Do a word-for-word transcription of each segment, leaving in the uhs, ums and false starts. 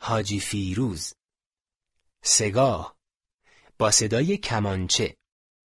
حاجی فیروز. سگاه با صدای کمانچه.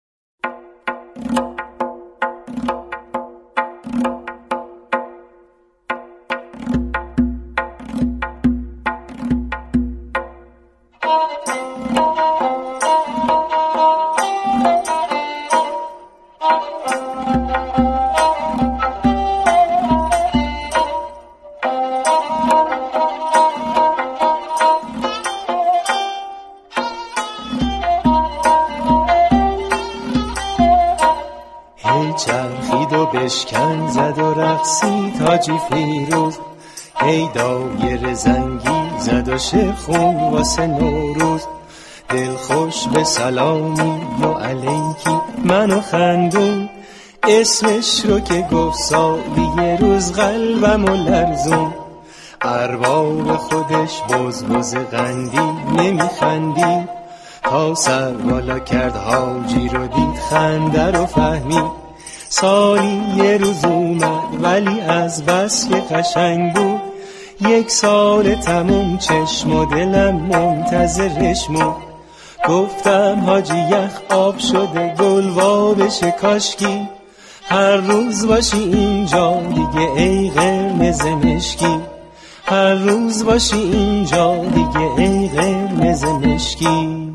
هی چرخید و بشکن زد و رقصید حاجی فیروز، هی دایر زنگی زد و شخون واسه نوروز. دل خوش به سلامی و علیکی منو خندون، اسمش رو که گفت سالی یه روز قلبمو لرزون. ارباب خودش بز بز قندی نمیخندی، تا سر بالا کرد حاجی رو دید خنده رو فهمید. سالی یه روز اومد ولی از بس که قشنگ بود، یک سال تموم چشم و دلم منتظرش مون. گفتم حاجی یخ آب شده گل وا بشه کاشکی، هر روز باشی اینجا دیگه ای قرمز مشکی، هر روز باشی اینجا دیگه ای قرمز مشکی.